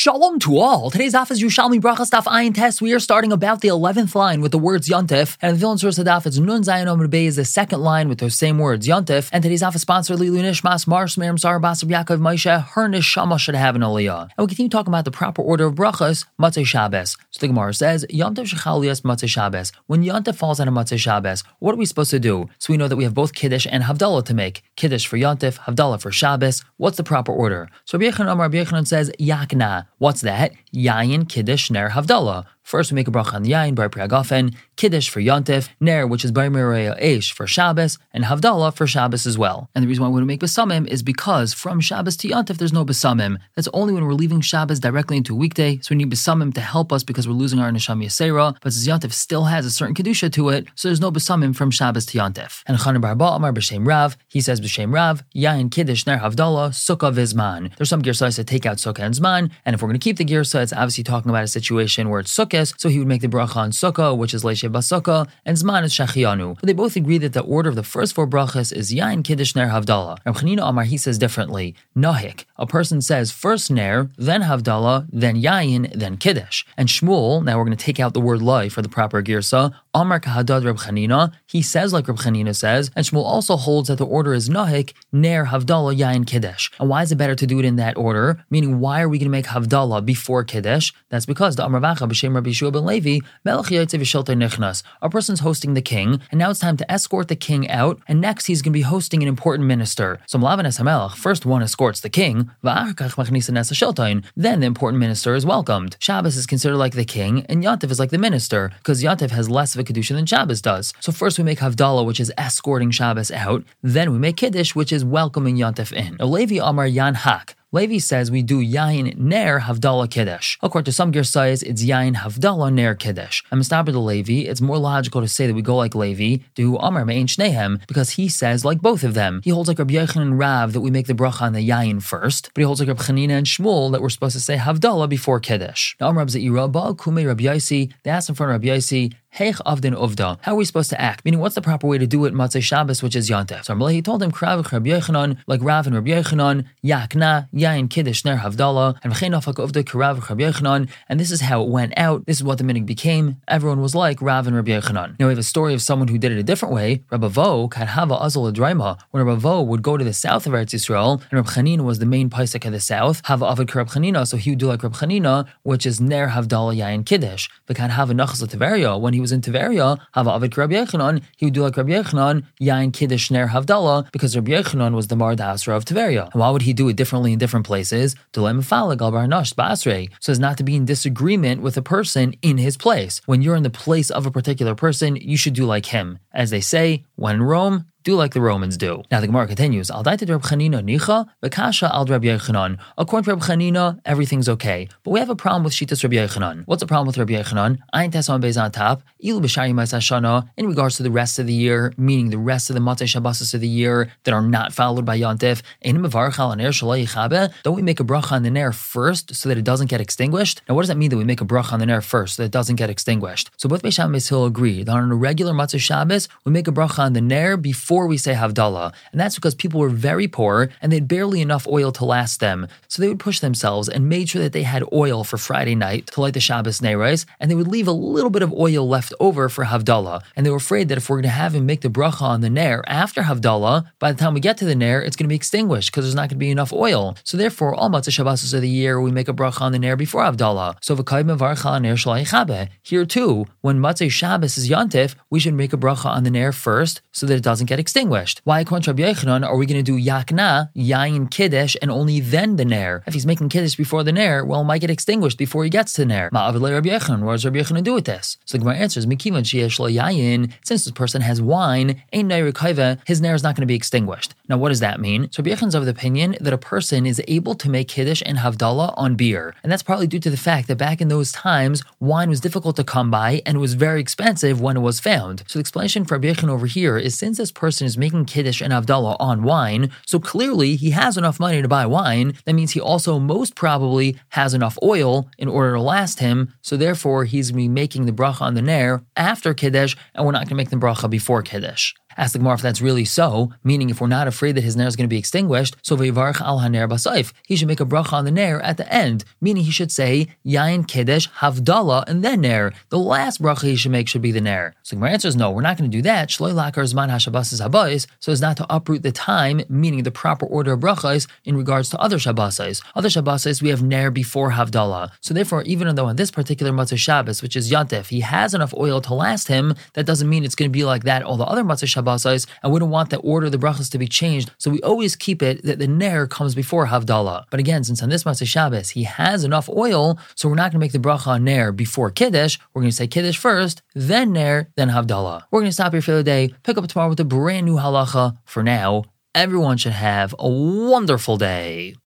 Shalom to all. Today's daf is Yerushalmi Brachas Daf Ayin Tes. We are starting about the 11th line with the words Yontif, and the villain source of daf is Nun Zayin Amud Bey is the second line with those same words Yontif. And today's daf is sponsored Lilu Nishmas Mars Merim Sar Basar Yaakov Moshe. Her neshama should have an aliyah. And we continue talking about the proper order of brachas Matzei Shabbos. So the Gemara says Yontif Shechalias Matzei Shabbos. When Yontif falls on a Matzei Shabbos, what are we supposed to do? So we know that we have both Kiddush and Havdalah to make. Kiddush for Yontif, Havdalah for Shabbos. What's the proper order? So Rabbi Yochanan says Yakna. What's that? Yayin, Kiddush, Ner, Havdalah. First, we make a bracha on the yayin, bar priagafen, Kiddush for Yontif, Ner, which is bar mireya eish for Shabbos, and Havdalah for Shabbos as well. And the reason why we want to make besamim is because from Shabbos to Yontif, there's no besamim. That's only when we're leaving Shabbos directly into a weekday, so we need besamim to help us because we're losing our neshama yasera. But since Yontif still has a certain kedusha to it, so there's no besamim from Shabbos to Yontif. And Chanan bar Abba Amar b'shem Rav, he says b'shem Rav, yayin, Kiddush, Ner, Havdalah, Sukkah v'zman. There's some girsais that take out Sukkah and Zman, and if we're going to keep the girsa, it's obviously talking about a situation where it's Sukkah, so he would make the bracha on Sukkah, which is Leishe Basukah, and Zman is Shachianu. But they both agree that the order of the first four brachas is Yain, Kiddush, Ner, Havdalah. Reb Chanina Amar, he says differently. Nahik, a person says first Ner, then Havdalah, then Yain, then Kiddush. And Shmuel, now we're going to take out the word Lai for the proper girsa, Amar Kahadad Reb Chanina, he says like Reb Chanina says, and Shmuel also holds that the order is Nahik, Ner, Havdalah, Yain, Kiddush. And why is it better to do it in that order? Meaning, why are we going to make Havdalah before Kiddush? That's because the Amar Vacha b'shem Rabbi Yeshua ben Levi, a person's hosting the king, and now it's time to escort the king out, and next he's going to be hosting an important minister. So Mlavan HaMelech, first one escorts the king, then the important minister is welcomed. Shabbos is considered like the king, and Yontif is like the minister, because Yontif has less of a kedusha than Shabbos does. So first we make Havdalah, which is escorting Shabbos out, then we make Kiddush, which is welcoming Yontif in. Now Levi Amar Yan Hak. Levi says we do Yain, Ner, Havdalah, Kiddush. According to some girsayis, it's Yain, Havdalah, Ner, Kiddush. And Mistaber to Levi, it's more logical to say that we go like Levi, do Amar Me'en Shnehem, because he says like both of them. He holds like Rabbi Yochanan and Rav that we make the bracha on the Yain first, but he holds like Rabbi Chanina and Shmuel that we're supposed to say Havdalah before Kiddush. Now Amar Za'ira, Baal Kumei Rabbi Yaisi, they asked in front of Rabbi Yaisi, Heich Avdin Uvda. How are we supposed to act? Meaning, what's the proper way to do it Matzei Shabbos, which is Yontif? So he told him, Krav Rabbi Yochanan, like Rav and Rabbi Yochanan, Yakna, Yain, Kiddush, Ner, Havdalah, and V'chein Uvda Krav Rabbi Yochanan. And this is how it went out. This is what the minhag became. Everyone was like Rav and Rabbi Yochanan. Now we have a story of someone who did it a different way. Rabbi Vo Kadhava Azal Adraima. When Rabbi Vo would go to the south of Eretz Yisrael, and Rabbi Chanina was the main paisek of the south, Hava Avad Karab Chanina, so he would do like Rabbi Chanina, which is Ner, Havdalah, Yain, Kiddush. But Kadhava Nachas Tiveria. When he was in Tiveria, Hava Avid Rabbi Yochanan, he would do like Rabbi Yochanan, Yain, Kiddush, Ner, Havdalah, because Rabbi Yochanan was the Mar D'Asra of Tiveria. And why would he do it differently in different places? So as not to be in disagreement with a person in his place. When you're in the place of a particular person, you should do like him. As they say, when in Rome, do like the Romans do. Now the Gemara continues, Al daita Rabbi Chanina nicha, v'kasha al Rabbi Yochanan. According to Rabbi Chanina, everything's okay. But we have a problem with Shitas Rabbi Yochanan. What's the problem with Rabbi Yochanan? Ayin teson beis on top, ilu b'shari ma'aseh shana, in regards to the rest of the year, meaning the rest of the Matzei Shabbosos of the year that are not followed by Yontif. Don't we make a bracha on the Ner first so that it doesn't get extinguished? Now what does that mean that we make a bracha on the Ner first so that it doesn't get extinguished? So both Beis Shammai and Beis Hillel agree that on a regular Matzei Shabbos, we make a bracha on the Ner before we say Havdalah. And that's because people were very poor and they had barely enough oil to last them. So they would push themselves and made sure that they had oil for Friday night to light the Shabbos Neiros, and they would leave a little bit of oil left over for Havdalah. And they were afraid that if we're going to have him make the bracha on the Ner after Havdalah, by the time we get to the Ner, it's going to be extinguished because there's not going to be enough oil. So therefore, all Matzei Shabbosos of the year, we make a bracha on the Ner before Havdalah. So here too, when Matzei Shabbos is Yontif, we should make a bracha on the Ner first so that it doesn't get extinguished. Why, according to Rabbi Yochanan, are we going to do Yakna, Yain, Kiddush, and only then the Ner? If he's making Kiddush before the Ner, well, it might get extinguished before he gets to the Ner. Ma'avid le Rabbi Yochanan, what does Rabbi Yochanan do with this? So the Gemara answers, Mikivan sheyesh lo yayin, since this person has wine, ein ner rekaiva, his Ner is not going to be extinguished. Now, what does that mean? So Rabbi Yochanan's of the opinion that a person is able to make Kiddush and Havdalah on beer. And that's partly due to the fact that back in those times, wine was difficult to come by and it was very expensive when it was found. So the explanation for Rabbi Yochanan over here is since this person is making Kiddush and Havdalah on wine, so clearly he has enough money to buy wine. That means he also most probably has enough oil in order to last him, so therefore he's going to be making the bracha on the Ner after Kiddush, and we're not going to make the bracha before Kiddush. Ask the Gemara if that's really so, meaning if we're not afraid that his ner is going to be extinguished, so v'yivarech al haner basayf, he should make a bracha on the ner at the end, meaning he should say yain kiddush havdalah and then ner. The last bracha he should make should be the ner. So the Gemara answers no, we're not going to do that. Shloi lakar zman hashabbos habayis, so as not to uproot the time, meaning the proper order of brachas in regards to other shabbos. Other shabbos we have ner before havdalah. So therefore, even though on this particular Matzah Shabbos, which is Yontif, he has enough oil to last him, that doesn't mean it's going to be like that all the other Matzah Shabbos, and we don't want the order of the brachas to be changed. So we always keep it that the ner comes before havdalah. But again, since on this Matzah Shabbos he has enough oil, so we're not going to make the bracha on ner before kiddush. We're going to say kiddush first, then ner, then havdalah. We're going to stop here for the day. Pick up tomorrow with a brand new halacha. For now, everyone should have a wonderful day.